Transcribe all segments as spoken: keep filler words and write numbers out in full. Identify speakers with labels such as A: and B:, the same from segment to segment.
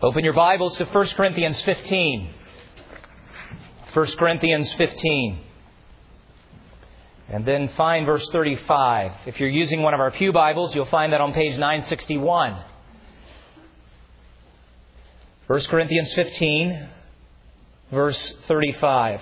A: Open your Bibles to First Corinthians fifteen. First Corinthians fifteen. And then find verse thirty-five. If you're using one of our pew Bibles, you'll find that on page nine sixty-one. First Corinthians fifteen, verse thirty-five.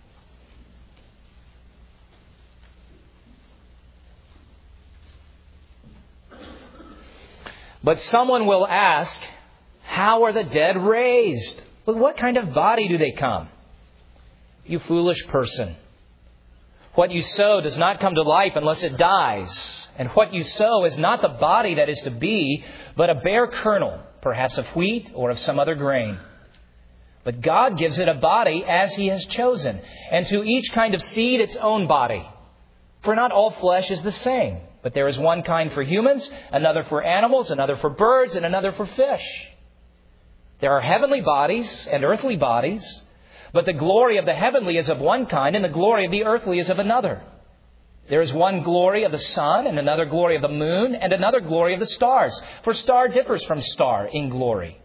A: But someone will ask, how are the dead raised? With what kind of body do they come? You foolish person. What you sow does not come to life unless it dies. And what you sow is not the body that is to be, but a bare kernel, perhaps of wheat or of some other grain. But God gives it a body as He has chosen, and to each kind of seed its own body. For not all flesh is the same, but there is one kind for humans, another for animals, another for birds, and another for fish. There are heavenly bodies and earthly bodies, but the glory of the heavenly is of one kind, and the glory of the earthly is of another. There is one glory of the sun, and another glory of the moon, and another glory of the stars. For star differs from star in glory.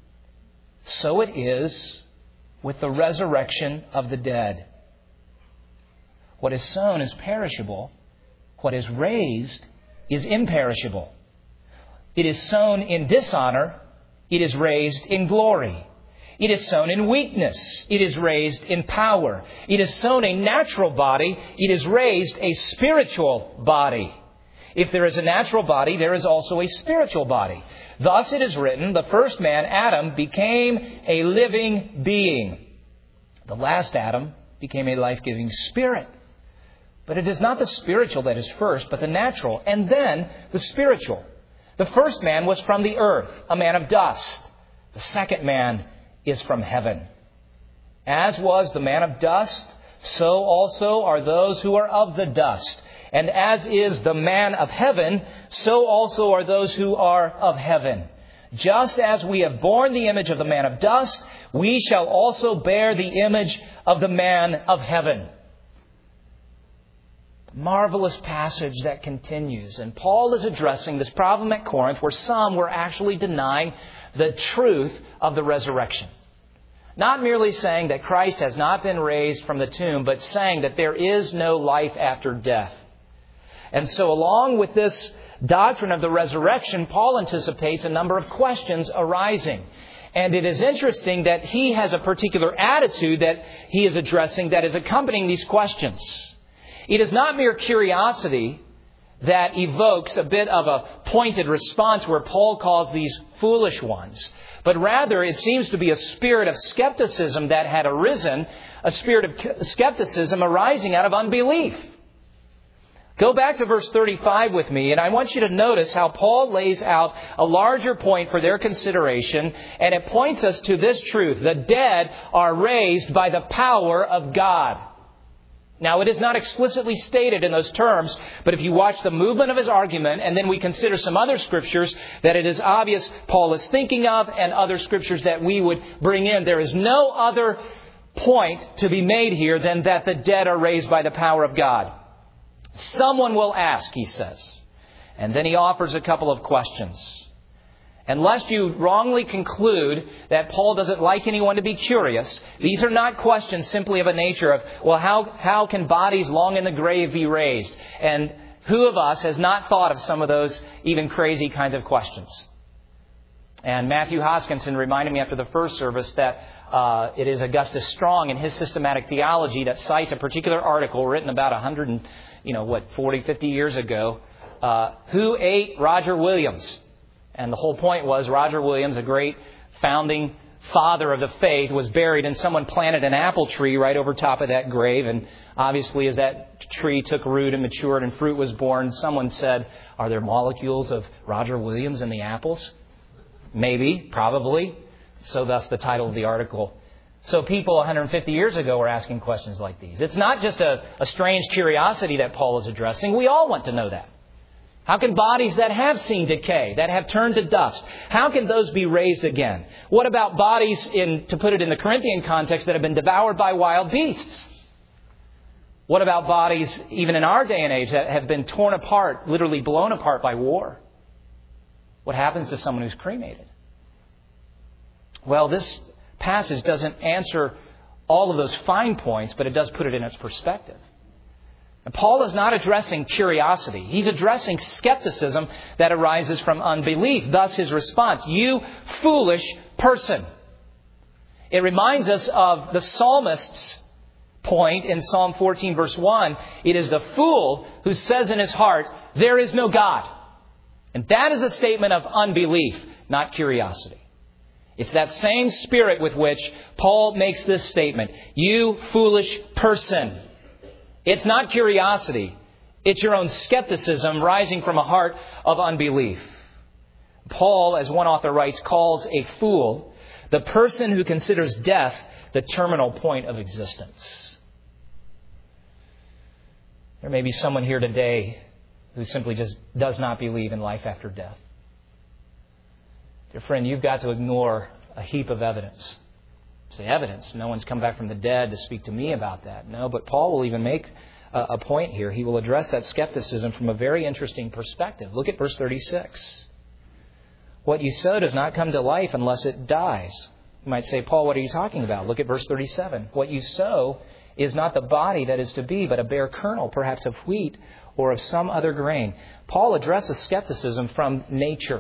A: So it is with the resurrection of the dead. What is sown is perishable. What is raised is imperishable. It is sown in dishonor. It is raised in glory. It is sown in weakness. It is raised in power. It is sown a natural body. It is raised a spiritual body. If there is a natural body, there is also a spiritual body. Thus it is written, the first man, Adam, became a living being. The last Adam became a life-giving spirit. But it is not the spiritual that is first, but the natural, and then the spiritual. The first man was from the earth, a man of dust. The second man is from heaven. As was the man of dust, so also are those who are of the dust. And as is the man of heaven, so also are those who are of heaven. Just as we have borne the image of the man of dust, we shall also bear the image of the man of heaven. Marvelous passage that continues. And Paul is addressing this problem at Corinth where some were actually denying the truth of the resurrection. Not merely saying that Christ has not been raised from the tomb, but saying that there is no life after death. And so along with this doctrine of the resurrection, Paul anticipates a number of questions arising. And it is interesting that he has a particular attitude that he is addressing that is accompanying these questions. It is not mere curiosity that evokes a bit of a pointed response where Paul calls these foolish ones. But rather, it seems to be a spirit of skepticism that had arisen, a spirit of skepticism arising out of unbelief. Go back to verse thirty-five with me, and I want you to notice how Paul lays out a larger point for their consideration, and it points us to this truth. The dead are raised by the power of God. Now, it is not explicitly stated in those terms, but if you watch the movement of his argument, and then we consider some other scriptures that it is obvious Paul is thinking of, and other scriptures that we would bring in, there is no other point to be made here than that the dead are raised by the power of God. Someone will ask, he says. And then he offers a couple of questions. And lest you wrongly conclude that Paul doesn't like anyone to be curious, these are not questions simply of a nature of, well, how, how can bodies long in the grave be raised? And who of us has not thought of some of those even crazy kinds of questions? And Matthew Hoskinson reminded me after the first service that uh, it is Augustus Strong in his systematic theology that cites a particular article written about one hundred, and, you know, what, forty, fifty years ago. Uh, who ate Roger Williams? And the whole point was Roger Williams, a great founding father of the faith, was buried and someone planted an apple tree right over top of that grave. And obviously as that tree took root and matured and fruit was born, someone said, are there molecules of Roger Williams in the apples? Maybe, probably. So thus the title of the article. So people one hundred fifty years ago were asking questions like these. It's not just a, a strange curiosity that Paul is addressing. We all want to know that. How can bodies that have seen decay, that have turned to dust, how can those be raised again? What about bodies, in, to put it in the Corinthian context, that have been devoured by wild beasts? What about bodies, even in our day and age, that have been torn apart, literally blown apart by war? What happens to someone who's cremated? Well, this passage doesn't answer all of those fine points, but it does put it in its perspective. And Paul is not addressing curiosity. He's addressing skepticism that arises from unbelief. Thus his response, "You foolish person." It reminds us of the psalmist's point in Psalm fourteen, verse one. It is the fool who says in his heart, "There is no God." And that is a statement of unbelief, not curiosity. It's that same spirit with which Paul makes this statement. "You foolish person." It's not curiosity. It's your own skepticism rising from a heart of unbelief. Paul, as one author writes, calls a fool the person who considers death the terminal point of existence. There may be someone here today who simply just does not believe in life after death. Dear friend, you've got to ignore a heap of evidence. Say evidence. No one's come back from the dead to speak to me about that. No, but Paul will even make a, a point here. He will address that skepticism from a very interesting perspective. Look at verse thirty-six. What you sow does not come to life unless it dies. You might say, Paul, what are you talking about? Look at verse thirty-seven. What you sow is not the body that is to be, but a bare kernel, perhaps of wheat or of some other grain. Paul addresses skepticism from nature.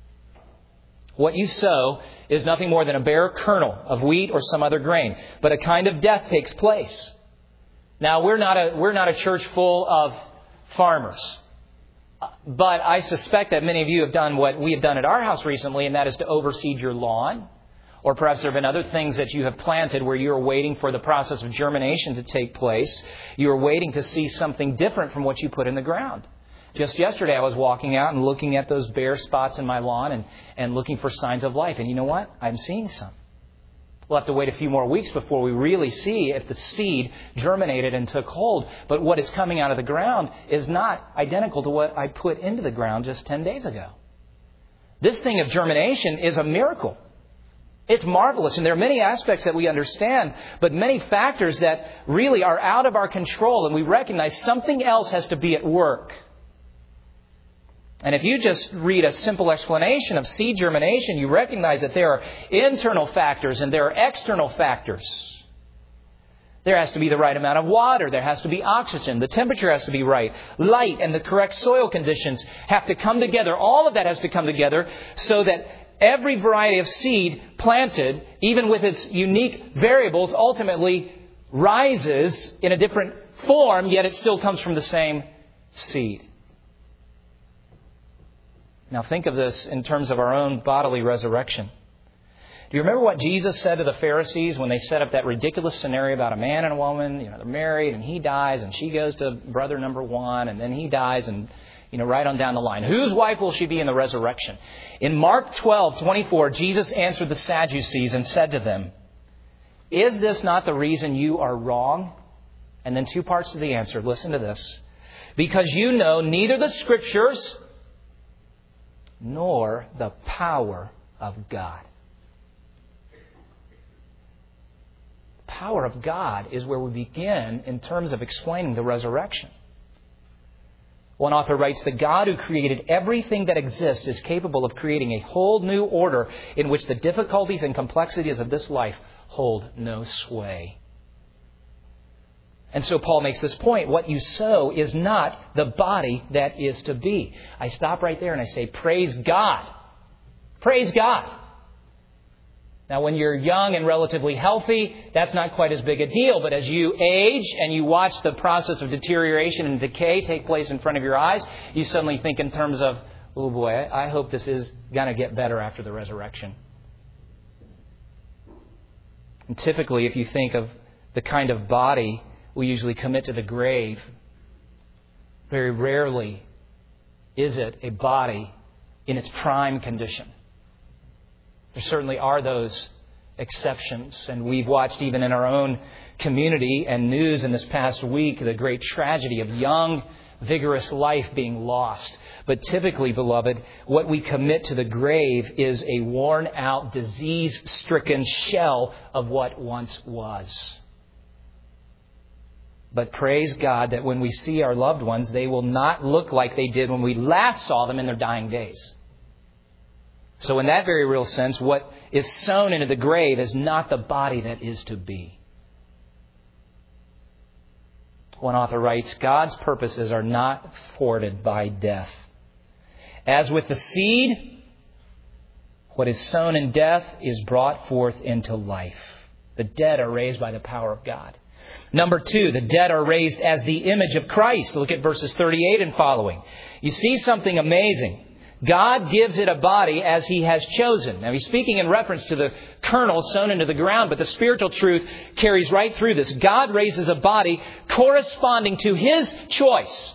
A: What you sow is nothing more than a bare kernel of wheat or some other grain. But a kind of death takes place. Now, we're not a, we're not a church full of farmers. But I suspect that many of you have done what we have done at our house recently, and that is to overseed your lawn. Or perhaps there have been other things that you have planted where you are waiting for the process of germination to take place. You are waiting to see something different from what you put in the ground. Just yesterday, I was walking out and looking at those bare spots in my lawn and, and looking for signs of life. And you know what? I'm seeing some. We'll have to wait a few more weeks before we really see if the seed germinated and took hold. But what is coming out of the ground is not identical to what I put into the ground just ten days ago. This thing of germination is a miracle. It's marvelous, and there are many aspects that we understand, but many factors that really are out of our control, and we recognize something else has to be at work. And if you just read a simple explanation of seed germination, you recognize that there are internal factors and there are external factors. There has to be the right amount of water. There has to be oxygen. The temperature has to be right. Light and the correct soil conditions have to come together. All of that has to come together so that every variety of seed planted, even with its unique variables, ultimately rises in a different form, yet it still comes from the same seed. Now think of this in terms of our own bodily resurrection. Do you remember what Jesus said to the Pharisees when they set up that ridiculous scenario about a man and a woman? You know, they're married and he dies and she goes to brother number one and then he dies and, you know, right on down the line. Whose wife will she be in the resurrection? In Mark twelve twenty-four, Jesus answered the Sadducees and said to them, "Is this not the reason you are wrong?" And then two parts to the answer. Listen to this. "Because you know neither the Scriptures nor the power of God." The power of God is where we begin in terms of explaining the resurrection. One author writes, "The God who created everything that exists is capable of creating a whole new order in which the difficulties and complexities of this life hold no sway." And so Paul makes this point. What you sow is not the body that is to be. I stop right there and I say, praise God. Praise God. Now, when you're young and relatively healthy, that's not quite as big a deal. But as you age and you watch the process of deterioration and decay take place in front of your eyes, you suddenly think in terms of, oh boy, I hope this is going to get better after the resurrection. And typically, if you think of the kind of body we usually commit to the grave, very rarely is it a body in its prime condition. There certainly are those exceptions, and we've watched even in our own community and news in this past week the great tragedy of young, vigorous life being lost. But typically, beloved, what we commit to the grave is a worn-out, disease-stricken shell of what once was. But praise God that when we see our loved ones, they will not look like they did when we last saw them in their dying days. So in that very real sense, what is sown into the grave is not the body that is to be. One author writes, God's purposes are not thwarted by death. As with the seed, what is sown in death is brought forth into life. The dead are raised by the power of God. Number two, the dead are raised as the image of Christ. Look at verses thirty-eight and following. You see something amazing. God gives it a body as He has chosen. Now, He's speaking in reference to the kernel sown into the ground, but the spiritual truth carries right through this. God raises a body corresponding to His choice.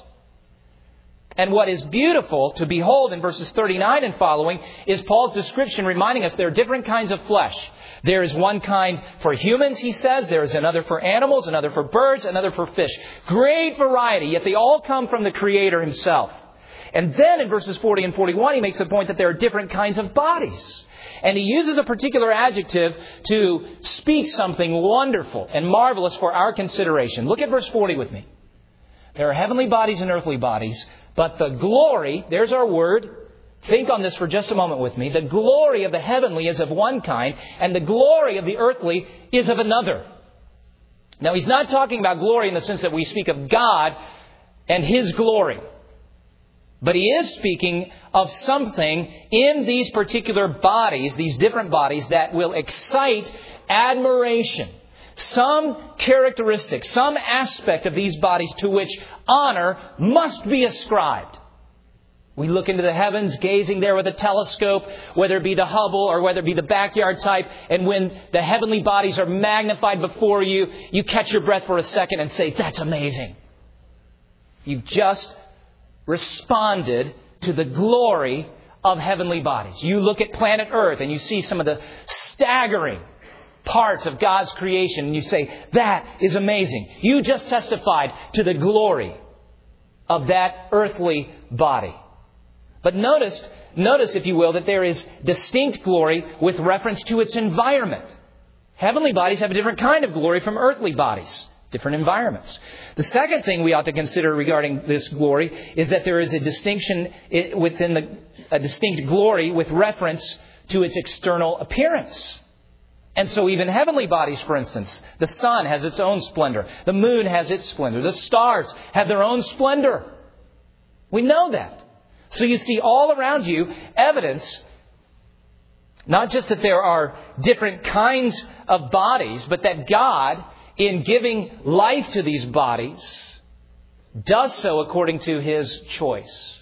A: And what is beautiful to behold in verses thirty-nine and following is Paul's description reminding us there are different kinds of flesh. There is one kind for humans, he says. There is another for animals, another for birds, another for fish. Great variety, yet they all come from the Creator Himself. And then in verses forty and forty-one, he makes the point that there are different kinds of bodies. And he uses a particular adjective to speak something wonderful and marvelous for our consideration. Look at verse forty with me. There are heavenly bodies and earthly bodies, but the glory, there's our word. Think on this for just a moment with me. The glory of the heavenly is of one kind, and the glory of the earthly is of another. Now, he's not talking about glory in the sense that we speak of God and His glory. But he is speaking of something in these particular bodies, these different bodies, that will excite admiration. Some characteristic, some aspect of these bodies to which honor must be ascribed. We look into the heavens, gazing there with a telescope, whether it be the Hubble or whether it be the backyard type, and when the heavenly bodies are magnified before you, you catch your breath for a second and say, that's amazing. You've just responded to the glory of heavenly bodies. You look at planet Earth and you see some of the staggering parts of God's creation and you say, that is amazing. You just testified to the glory of that earthly body. But notice, notice, if you will, that there is distinct glory with reference to its environment. Heavenly bodies have a different kind of glory from earthly bodies. Different environments. The second thing we ought to consider regarding this glory is that there is a distinction within the, a distinct glory with reference to its external appearance. And so even heavenly bodies, for instance, the sun has its own splendor. The moon has its splendor. The stars have their own splendor. We know that. So you see all around you evidence, not just that there are different kinds of bodies, but that God, in giving life to these bodies, does so according to His choice.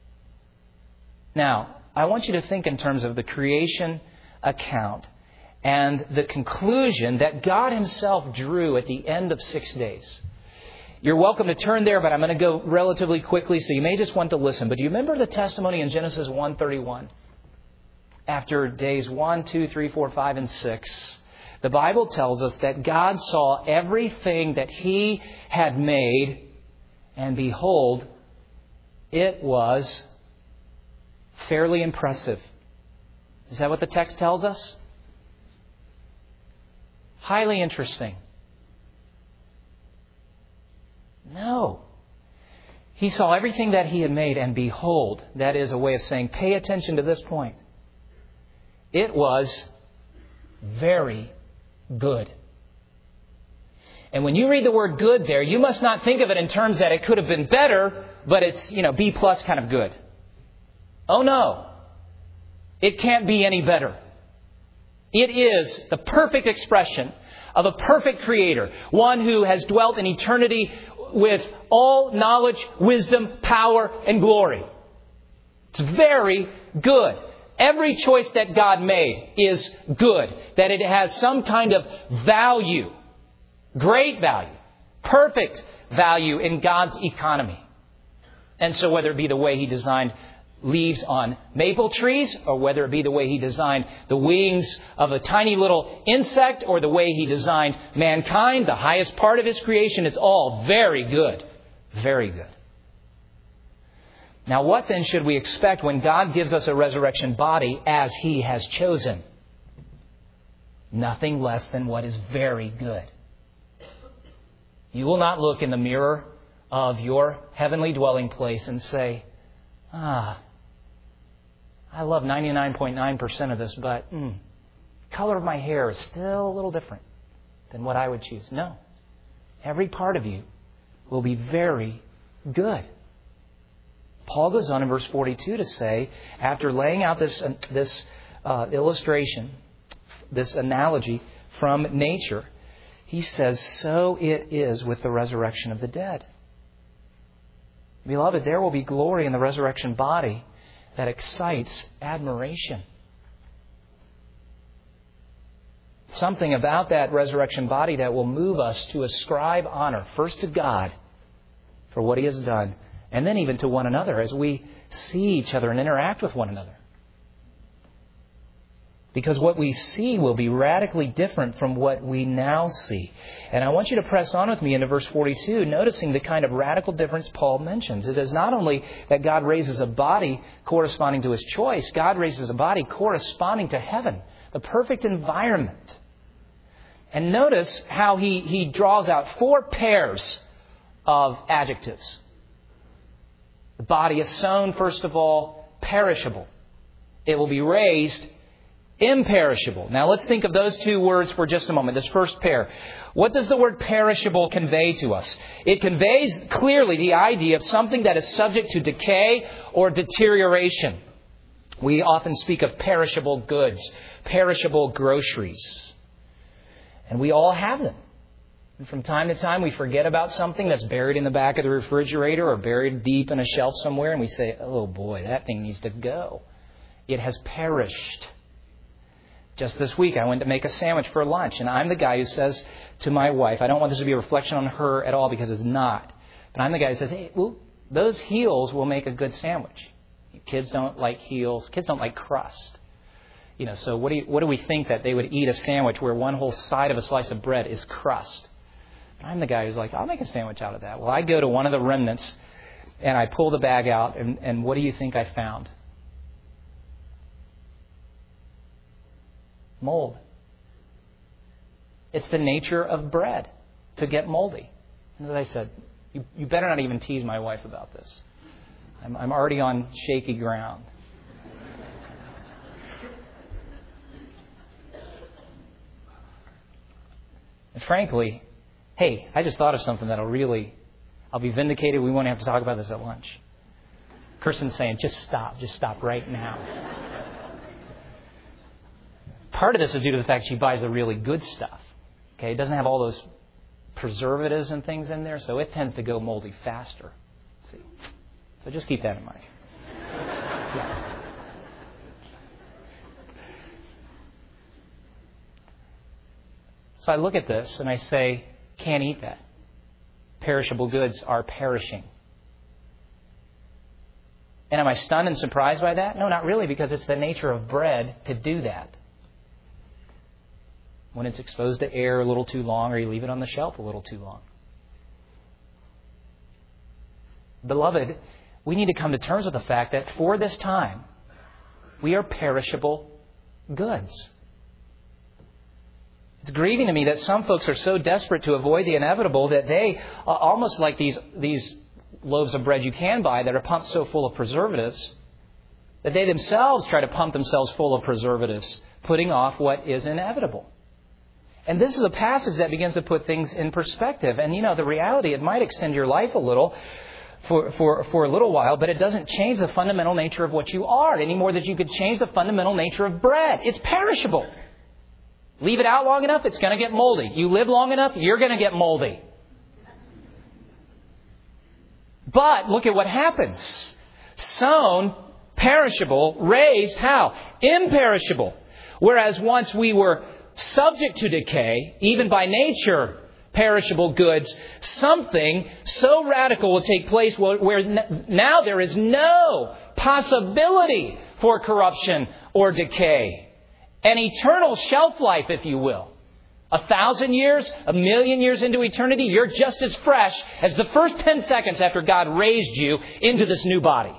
A: Now, I want you to think in terms of the creation account and the conclusion that God Himself drew at the end of six days. You're welcome to turn there, but I'm going to go relatively quickly, so you may just want to listen. But do you remember the testimony in Genesis one thirty-one? After days one, two, three, four, five, and six, the Bible tells us that God saw everything that He had made, and behold, it was fairly impressive. Is that what the text tells us? Highly interesting. No. He saw everything that He had made, and behold, that is a way of saying, pay attention to this point. It was very good. And when you read the word good there, you must not think of it in terms that it could have been better, but it's, you know, B plus kind of good. Oh no. It can't be any better. It is the perfect expression of a perfect Creator, one who has dwelt in eternity with all knowledge, wisdom, power, and glory. It's very good. Every choice that God made is good. That it has some kind of value. Great value. Perfect value in God's economy. And so whether it be the way He designed leaves on maple trees, or whether it be the way He designed the wings of a tiny little insect, or the way He designed mankind, the highest part of His creation, it's all very good. Very good. Now, what then should we expect when God gives us a resurrection body as He has chosen? Nothing less than what is very good. You will not look in the mirror of your heavenly dwelling place and say, ah, I love ninety-nine point nine percent of this, but mm, color of my hair is still a little different than what I would choose. No. Every part of you will be very good. Paul goes on in verse forty-two to say, after laying out this, uh, this uh, illustration, this analogy from nature, he says, so it is with the resurrection of the dead. Beloved, there will be glory in the resurrection body that excites admiration. Something about that resurrection body that will move us to ascribe honor, first to God for what He has done, and then even to one another as we see each other and interact with one another. Because what we see will be radically different from what we now see. And I want you to press on with me into verse forty-two, noticing the kind of radical difference Paul mentions. It is not only that God raises a body corresponding to His choice, God raises a body corresponding to heaven, the perfect environment. And notice how he, he draws out four pairs of adjectives. The body is sown, first of all, perishable. It will be raised imperishable. Now let's think of those two words for just a moment. This first pair. What does the word perishable convey to us? It conveys clearly the idea of something that is subject to decay or deterioration. We often speak of perishable goods, perishable groceries. And we all have them. And from time to time we forget about something that's buried in the back of the refrigerator or buried deep in a shelf somewhere, and we say, oh boy, that thing needs to go. It has perished. Just this week, I went to make a sandwich for lunch, and I'm the guy who says to my wife, I don't want this to be a reflection on her at all because it's not, but I'm the guy who says, hey, well, those heels will make a good sandwich. Kids don't like heels. Kids don't like crust. You know, so what do you, what do we think that they would eat a sandwich where one whole side of a slice of bread is crust? I'm the guy who's like, I'll make a sandwich out of that. Well, I go to one of the remnants, and I pull the bag out, and, and what do you think I found? Mold. It's the nature of bread to get moldy. As I said, you, you better not even tease my wife about this. I'm, I'm already on shaky ground. And frankly, hey, I just thought of something that'll really, I'll be vindicated. We won't have to talk about this at lunch. Kirsten's saying, just stop. Just stop right now. Part of this is due to the fact she buys the really good stuff. Okay, it doesn't have all those preservatives and things in there, so it tends to go moldy faster. See, so just keep that in mind. Yeah. So I look at this and I say, can't eat that. Perishable goods are perishing. And am I stunned and surprised by that? No, not really, because it's the nature of bread to do that. When it's exposed to air a little too long, or you leave it on the shelf a little too long. Beloved, we need to come to terms with the fact that for this time, we are perishable goods. It's grieving to me that some folks are so desperate to avoid the inevitable that they, uh, almost like these, these loaves of bread you can buy that are pumped so full of preservatives, that they themselves try to pump themselves full of preservatives, putting off what is inevitable. And this is a passage that begins to put things in perspective. And, you know, the reality, it might extend your life a little for, for, for a little while, but it doesn't change the fundamental nature of what you are any more than you could change the fundamental nature of bread. It's perishable. Leave it out long enough, it's going to get moldy. You live long enough, you're going to get moldy. But look at what happens. Sown, perishable, raised how? Imperishable. Whereas once we were subject to decay, even by nature, perishable goods, something so radical will take place where now there is no possibility for corruption or decay. An eternal shelf life, if you will. A thousand years, a million years into eternity, you're just as fresh as the first ten seconds after God raised you into this new body.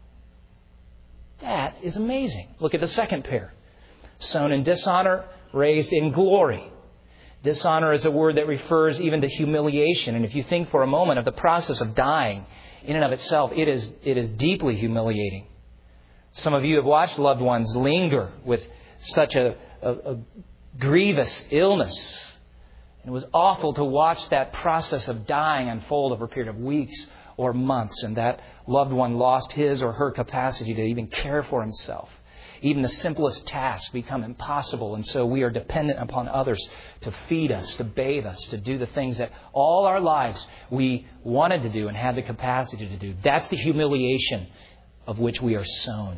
A: That is amazing. Look at the second pair. Sown in dishonor, raised in glory. Dishonor is a word that refers even to humiliation. And if you think for a moment of the process of dying in and of itself, it is, it is deeply humiliating. Some of you have watched loved ones linger with such a, a, a grievous illness. And it was awful to watch that process of dying unfold over a period of weeks or months. And that loved one lost his or her capacity to even care for himself. Even the simplest tasks become impossible. And so we are dependent upon others to feed us, to bathe us, to do the things that all our lives we wanted to do and had the capacity to do. That's the humiliation of which we are sown.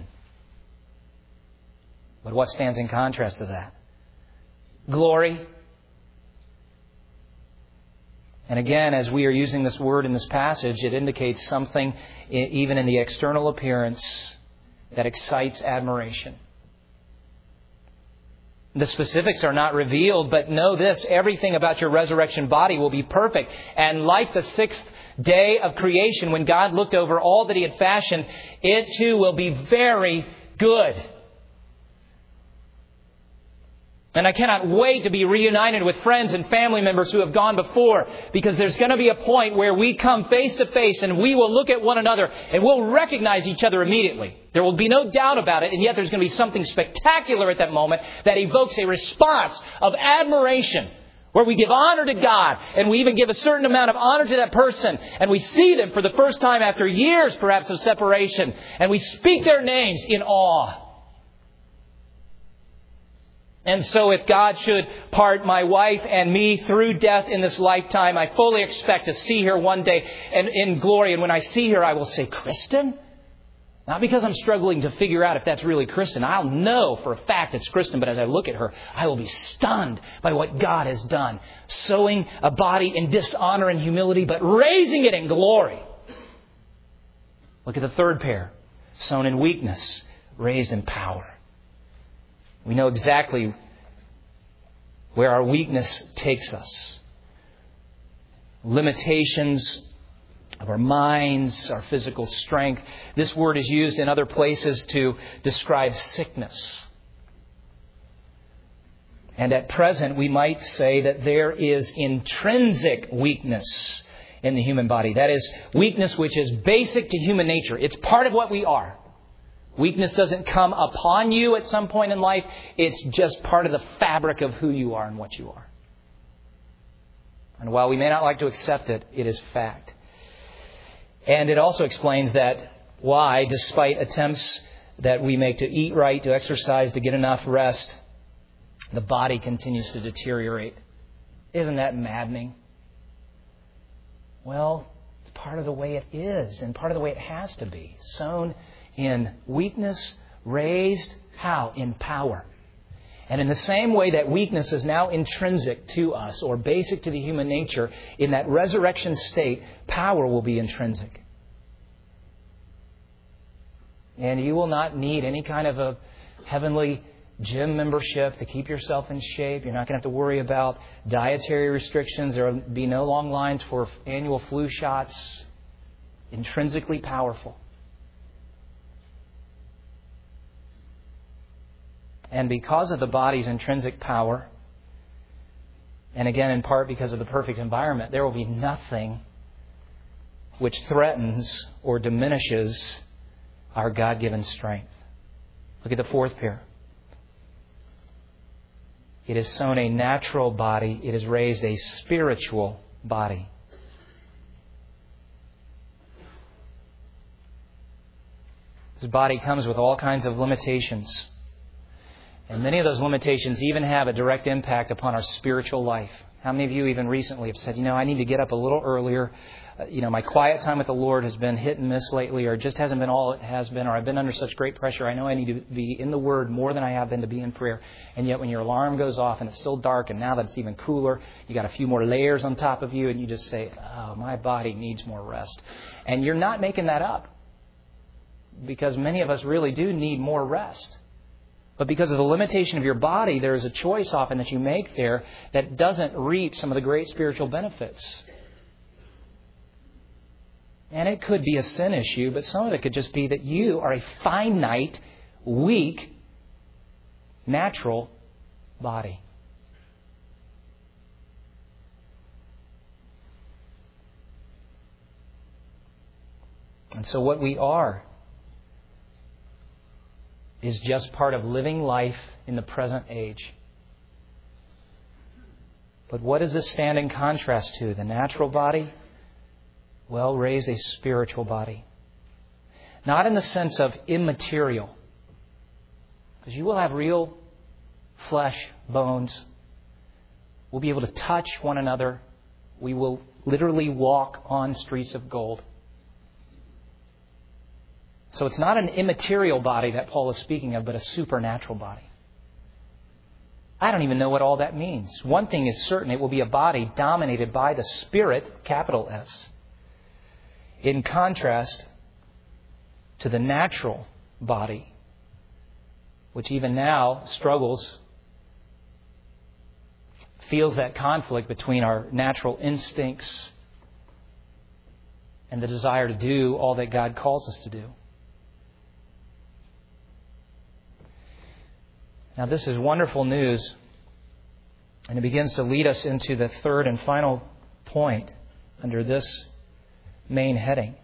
A: But what stands in contrast to that? Glory. And again, as we are using this word in this passage, it indicates something even in the external appearance that excites admiration. The specifics are not revealed, but know this, everything about your resurrection body will be perfect. And like the sixth day of creation, when God looked over all that He had fashioned, it too will be very good. And I cannot wait to be reunited with friends and family members who have gone before, because there's going to be a point where we come face to face and we will look at one another and we'll recognize each other immediately. There will be no doubt about it, and yet there's going to be something spectacular at that moment that evokes a response of admiration, where we give honor to God, and we even give a certain amount of honor to that person, and we see them for the first time after years perhaps of separation, and we speak their names in awe. And so if God should part my wife and me through death in this lifetime, I fully expect to see her one day and in glory. And when I see her, I will say, Kristen? Not because I'm struggling to figure out if that's really Kristen. I'll know for a fact it's Kristen, but as I look at her, I will be stunned by what God has done. Sowing a body in dishonor and humility, but raising it in glory. Look at the third pair. Sown in weakness, raised in power. We know exactly where our weakness takes us. Limitations of our minds, our physical strength. This word is used in other places to describe sickness. And at present, we might say that there is intrinsic weakness in the human body. That is, weakness which is basic to human nature. It's part of what we are. Weakness doesn't come upon you at some point in life. It's just part of the fabric of who you are and what you are. And while we may not like to accept it, it is fact. And it also explains that why, despite attempts that we make to eat right, to exercise, to get enough rest, the body continues to deteriorate. Isn't that maddening? Well, it's part of the way it is and part of the way it has to be. Sown in weakness, raised, how? In power. And in the same way that weakness is now intrinsic to us or basic to the human nature, in that resurrection state, power will be intrinsic. And you will not need any kind of a heavenly gym membership to keep yourself in shape. You're not going to have to worry about dietary restrictions. There will be no long lines for annual flu shots. Intrinsically powerful. And because of the body's intrinsic power, and again in part because of the perfect environment, there will be nothing which threatens or diminishes our God-given strength. Look at the fourth pair. It is sown a natural body. It is raised a spiritual body. This body comes with all kinds of limitations. And many of those limitations even have a direct impact upon our spiritual life. How many of you even recently have said, you know, I need to get up a little earlier. Uh, you know, my quiet time with the Lord has been hit and miss lately, or it just hasn't been all it has been, or I've been under such great pressure. I know I need to be in the Word more than I have been to be in prayer. And yet when your alarm goes off and it's still dark, and now that it's even cooler, you got a few more layers on top of you, and you just say, oh, my body needs more rest. And you're not making that up, because many of us really do need more rest. But because of the limitation of your body, there is a choice often that you make there that doesn't reap some of the great spiritual benefits. And it could be a sin issue, but some of it could just be that you are a finite, weak, natural body. And so what we are is just part of living life in the present age. But what does this stand in contrast to? The natural body? Well, raise a spiritual body. Not in the sense of immaterial. Because you will have real flesh, bones. We'll be able to touch one another. We will literally walk on streets of gold. So it's not an immaterial body that Paul is speaking of, but a supernatural body. I don't even know what all that means. One thing is certain, it will be a body dominated by the Spirit, capital S, in contrast to the natural body, which even now struggles, feels that conflict between our natural instincts and the desire to do all that God calls us to do. Now, this is wonderful news, and it begins to lead us into the third and final point under this main heading.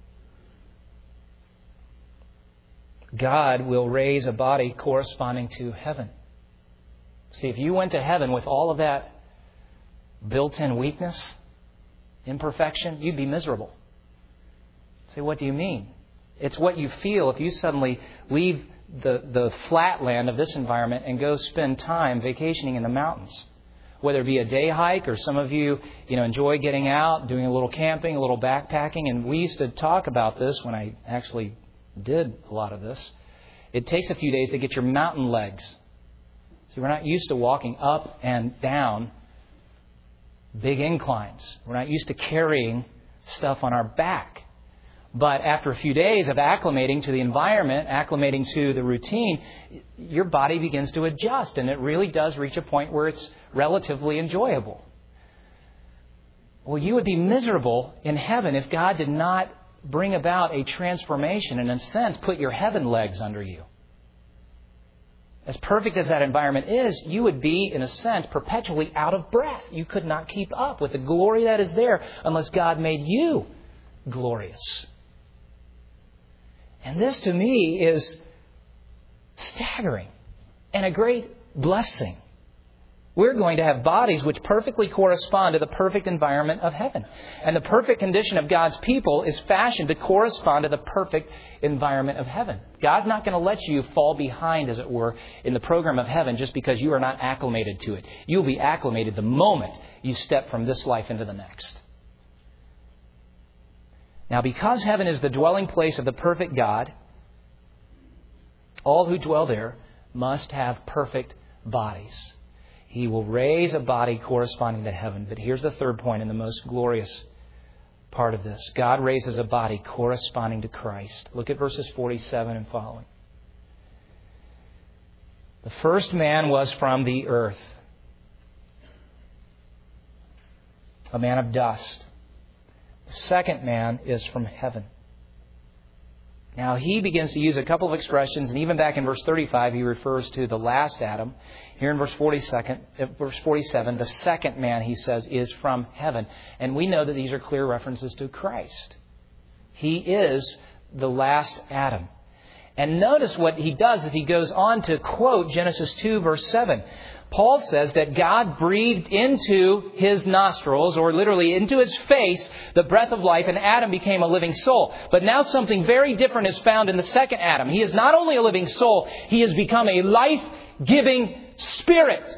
A: God will raise a body corresponding to heaven. See, if you went to heaven with all of that built-in weakness, imperfection, you'd be miserable. Say, what do you mean? It's what you feel if you suddenly leave the, the flatland of this environment and go spend time vacationing in the mountains. Whether it be a day hike or some of you, you know, enjoy getting out, doing a little camping, a little backpacking. And we used to talk about this when I actually did a lot of this. It takes a few days to get your mountain legs. See, we're not used to walking up and down big inclines. We're not used to carrying stuff on our back. But after a few days of acclimating to the environment, acclimating to the routine, your body begins to adjust, and it really does reach a point where it's relatively enjoyable. Well, you would be miserable in heaven if God did not bring about a transformation and, in a sense, put your heaven legs under you. As perfect as that environment is, you would be, in a sense, perpetually out of breath. You could not keep up with the glory that is there unless God made you glorious. And this, to me, is staggering and a great blessing. We're going to have bodies which perfectly correspond to the perfect environment of heaven. And the perfect condition of God's people is fashioned to correspond to the perfect environment of heaven. God's not going to let you fall behind, as it were, in the program of heaven just because you are not acclimated to it. You'll be acclimated the moment you step from this life into the next. Now, because heaven is the dwelling place of the perfect God, all who dwell there must have perfect bodies. He will raise a body corresponding to heaven. But here's the third point and the most glorious part of this. God raises a body corresponding to Christ. Look at verses forty-seven and following. The first man was from the earth, a man of dust. The second man is from heaven. Now, he begins to use a couple of expressions, and even back in verse thirty-five, he refers to the last Adam. Here in verse forty-seven, the second man, he says, is from heaven. And we know that these are clear references to Christ. He is the last Adam. And notice what he does is he goes on to quote Genesis two, verse seven. Paul says that God breathed into his nostrils, or literally into his face, the breath of life, and Adam became a living soul. But now something very different is found in the second Adam. He is not only a living soul, he has become a life-giving spirit.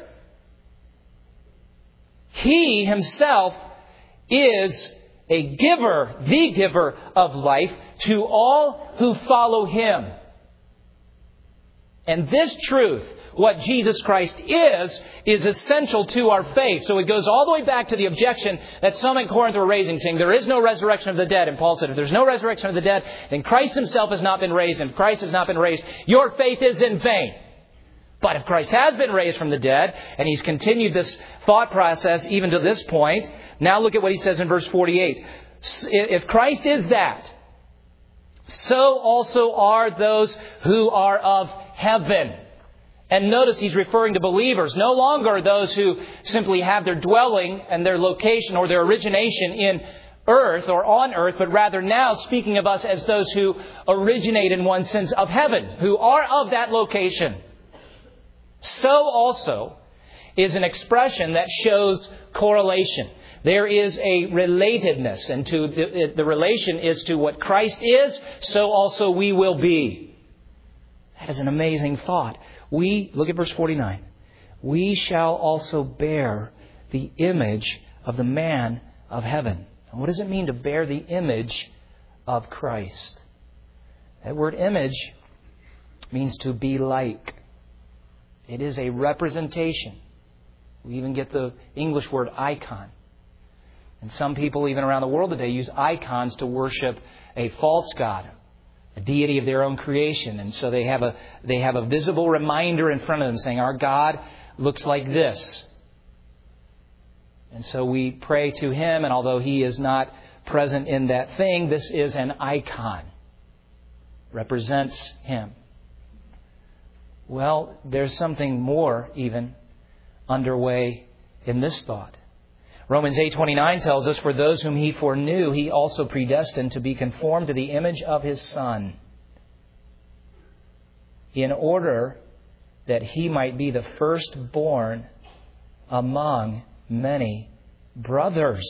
A: He himself is a giver, the giver of life to all who follow him. And this truth, what Jesus Christ is, is essential to our faith. So it goes all the way back to the objection that some in Corinth were raising, saying there is no resurrection of the dead. And Paul said, if there's no resurrection of the dead, then Christ himself has not been raised. And if Christ has not been raised, your faith is in vain. But if Christ has been raised from the dead, and he's continued this thought process even to this point, now look at what he says in verse forty-eight. If Christ is that, so also are those who are of heaven. And notice he's referring to believers, no longer those who simply have their dwelling and their location or their origination in earth or on earth, but rather now speaking of us as those who originate in one sense of heaven, who are of that location. So also is an expression that shows correlation. There is a relatedness, and to the, the relation is to what Christ is, so also we will be. That is an amazing thought. We, look at verse forty-nine. We shall also bear the image of the man of heaven. And what does it mean to bear the image of Christ? That word image means to be like. It is a representation. We even get the English word icon. And some people, even around the world today, use icons to worship a false god, a deity of their own creation. And so they have a they have a visible reminder in front of them saying, our God looks like this. And so we pray to Him, and although He is not present in that thing, this is an icon. Represents Him. Well, there's something more even underway in this thought. Romans eight twenty-nine tells us, for those whom He foreknew, He also predestined to be conformed to the image of His Son, in order that He might be the firstborn among many brothers.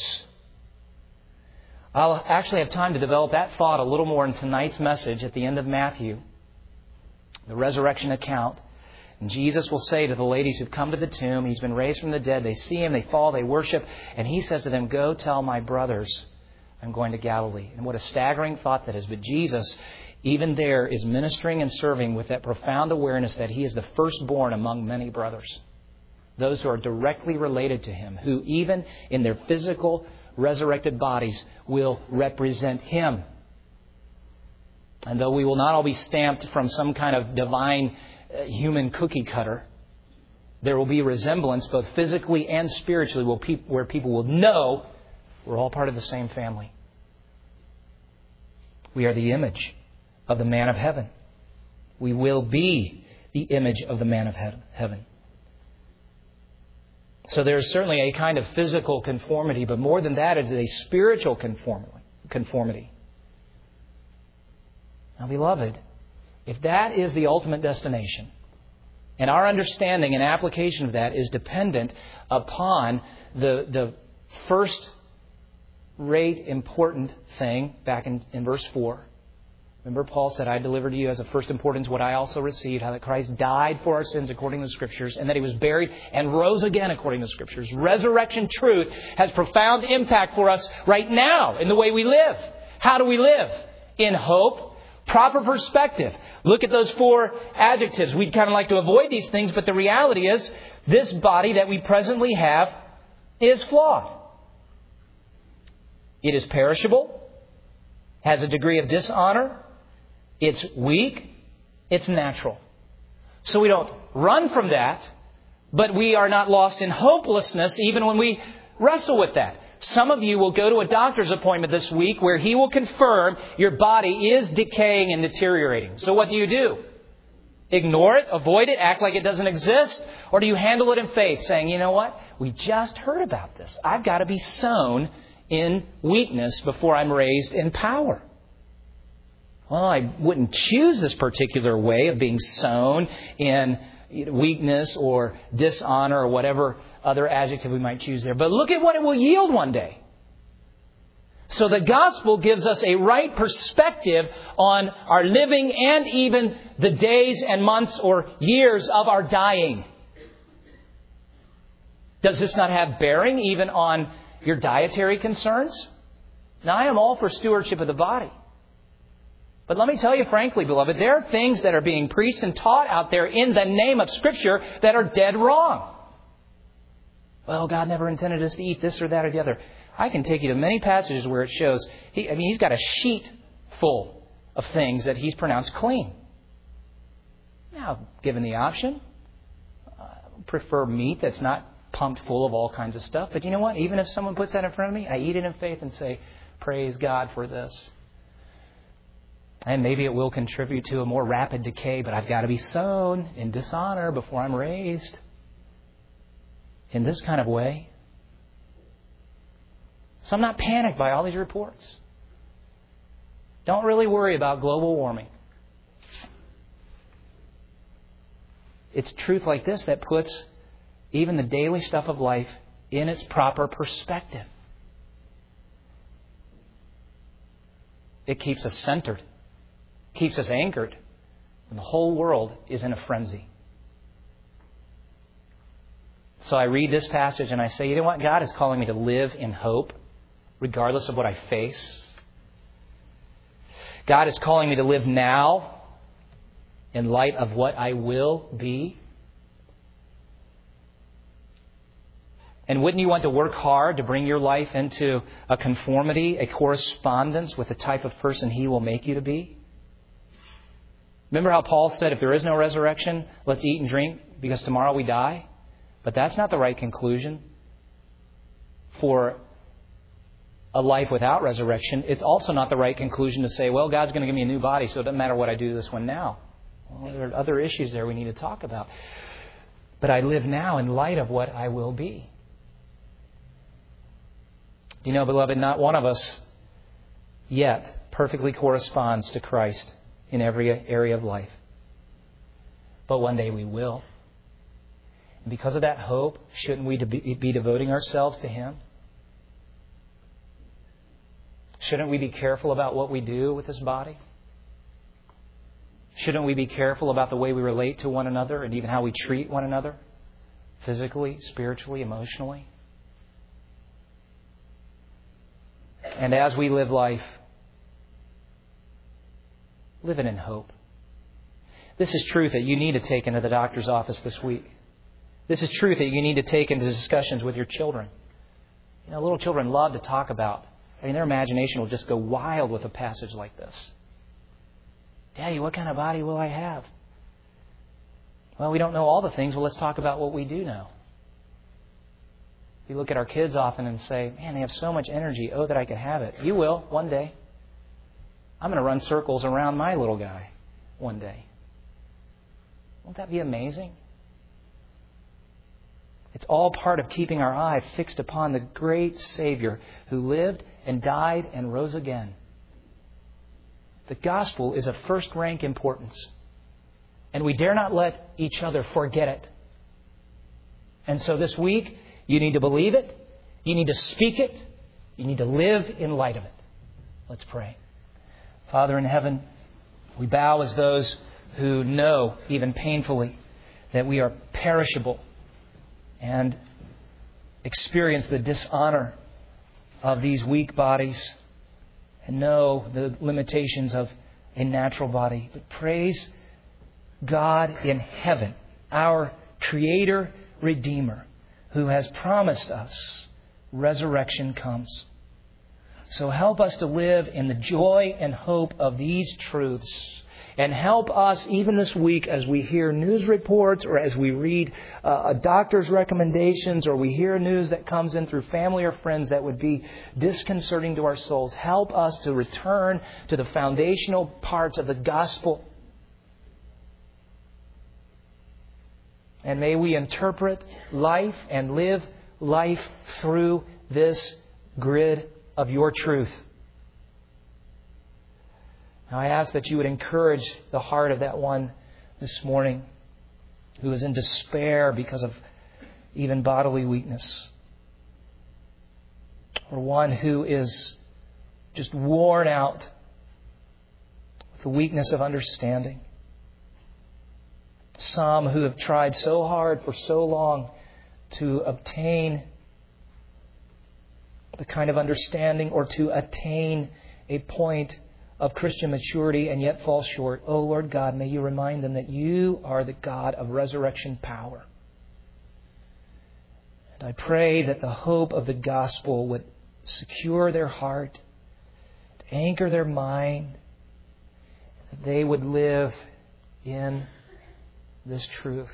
A: I'll actually have time to develop that thought a little more in tonight's message at the end of Matthew, the resurrection account. And Jesus will say to the ladies who've come to the tomb, He's been raised from the dead. They see Him, they fall, they worship. And He says to them, go tell my brothers I'm going to Galilee. And what a staggering thought that is. But Jesus, even there, is ministering and serving with that profound awareness that He is the firstborn among many brothers. Those who are directly related to Him, who even in their physical resurrected bodies will represent Him. And though we will not all be stamped from some kind of divine human cookie cutter, there will be resemblance both physically and spiritually where people will know we're all part of the same family. We are the image of the man of heaven. We will be the image of the man of heaven. So there's certainly a kind of physical conformity, but more than that, it's a spiritual conformity. Now, beloved, if that is the ultimate destination, and our understanding and application of that is dependent upon the, the first-rate important thing back in, in verse four. Remember, Paul said, I delivered to you as of first importance what I also received, how that Christ died for our sins according to the Scriptures, and that He was buried and rose again according to the Scriptures. Resurrection truth has profound impact for us right now in the way we live. How do we live? In hope. Proper perspective. Look at those four adjectives. We'd kind of like to avoid these things, but the reality is this body that we presently have is flawed. It is perishable, has a degree of dishonor, it's weak, it's natural. So we don't run from that, but we are not lost in hopelessness even when we wrestle with that. Some of you will go to a doctor's appointment this week where he will confirm your body is decaying and deteriorating. So what do you do? Ignore it, avoid it, act like it doesn't exist? Or do you handle it in faith, saying, you know what? We just heard about this. I've got to be sown in weakness before I'm raised in power. Well, I wouldn't choose this particular way of being sown in weakness or dishonor or whatever other adjective we might choose there. But look at what it will yield one day. So the gospel gives us a right perspective on our living and even the days and months or years of our dying. Does this not have bearing even on your dietary concerns? Now, I am all for stewardship of the body. But let me tell you frankly, beloved, there are things that are being preached and taught out there in the name of Scripture that are dead wrong. Well, God never intended us to eat this or that or the other. I can take you to many passages where it shows, he, I mean, He's got a sheet full of things that He's pronounced clean. Now, given the option, I prefer meat that's not pumped full of all kinds of stuff. But you know what? Even if someone puts that in front of me, I eat it in faith and say, praise God for this. And maybe it will contribute to a more rapid decay, but I've got to be sown in dishonor before I'm raised in this kind of way. So I'm not panicked by all these reports. Don't really worry about global warming. It's truth like this that puts even the daily stuff of life in its proper perspective. It keeps us centered, keeps us anchored when the whole world is in a frenzy. So I read this passage and I say, you know what? God is calling me to live in hope, regardless of what I face. God is calling me to live now in light of what I will be. And wouldn't you want to work hard to bring your life into a conformity, a correspondence with the type of person He will make you to be? Remember how Paul said, if there is no resurrection, let's eat and drink because tomorrow we die? But that's not the right conclusion for a life without resurrection. It's also not the right conclusion to say, well, God's going to give me a new body, so it doesn't matter what I do to this one now. Well, there are other issues there we need to talk about. But I live now in light of what I will be. Do you know, beloved, not one of us yet perfectly corresponds to Christ in every area of life. But one day we will. And because of that hope, shouldn't we be devoting ourselves to Him? Shouldn't we be careful about what we do with this body? Shouldn't we be careful about the way we relate to one another and even how we treat one another? Physically, spiritually, emotionally? And as we live life, live it in hope. This is truth that you need to take into the doctor's office this week. This is truth that you need to take into discussions with your children. You know, little children love to talk about. I mean, their imagination will just go wild with a passage like this. Daddy, what kind of body will I have? Well, we don't know all the things. Well, let's talk about what we do know. We look at our kids often and say, man, they have so much energy. Oh, that I could have it. You will, one day. I'm going to run circles around my little guy one day. Won't that be amazing? It's all part of keeping our eye fixed upon the great Savior who lived and died and rose again. The gospel is of first-rank importance. And we dare not let each other forget it. And so this week, you need to believe it. You need to speak it. You need to live in light of it. Let's pray. Father in heaven, we bow as those who know, even painfully, that we are perishable and experience the dishonor of these weak bodies and know the limitations of a natural body. But praise God in heaven, our Creator, Redeemer, who has promised us resurrection comes. So help us to live in the joy and hope of these truths. And help us even this week as we hear news reports or as we read uh, a doctor's recommendations or we hear news that comes in through family or friends that would be disconcerting to our souls. Help us to return to the foundational parts of the gospel. And may we interpret life and live life through this grid of your truth. Now I ask that you would encourage the heart of that one this morning who is in despair because of even bodily weakness. Or one who is just worn out with the weakness of understanding. Some who have tried so hard for so long to obtain the kind of understanding or to attain a point of Christian maturity and yet fall short. Oh, Lord God, may you remind them that you are the God of resurrection power. And I pray that the hope of the gospel would secure their heart, anchor their mind, that they would live in this truth.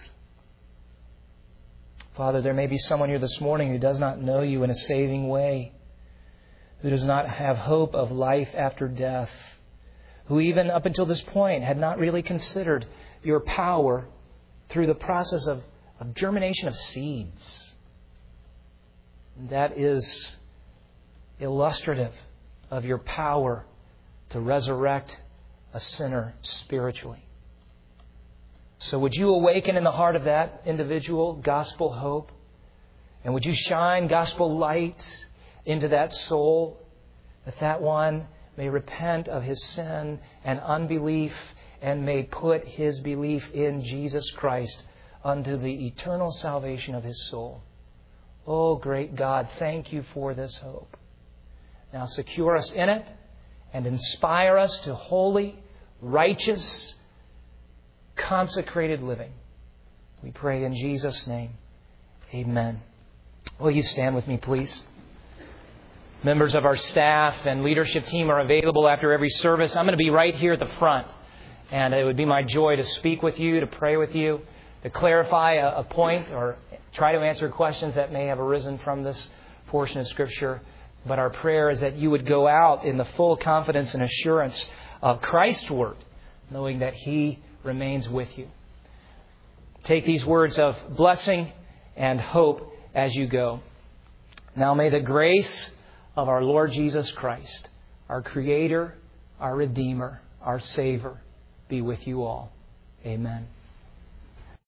A: Father, there may be someone here this morning who does not know you in a saving way, who does not have hope of life after death, who even up until this point had not really considered your power through the process of, of germination of seeds. And that is illustrative of your power to resurrect a sinner spiritually. So would you awaken in the heart of that individual gospel hope? And would you shine gospel light into that soul, that that one may repent of his sin and unbelief and may put his belief in Jesus Christ unto the eternal salvation of his soul. Oh, great God, thank you for this hope. Now secure us in it and inspire us to holy, righteous, consecrated living. We pray in Jesus' name. Amen. Will you stand with me, please? Members of our staff and leadership team are available after every service. I'm going to be right here at the front. And it would be my joy to speak with you, to pray with you, to clarify a, a point or try to answer questions that may have arisen from this portion of Scripture. But our prayer is that you would go out in the full confidence and assurance of Christ's Word, knowing that He remains with you. Take these words of blessing and hope as you go. Now may the grace of our Lord Jesus Christ, our Creator, our Redeemer, our Savior, be with you all. Amen.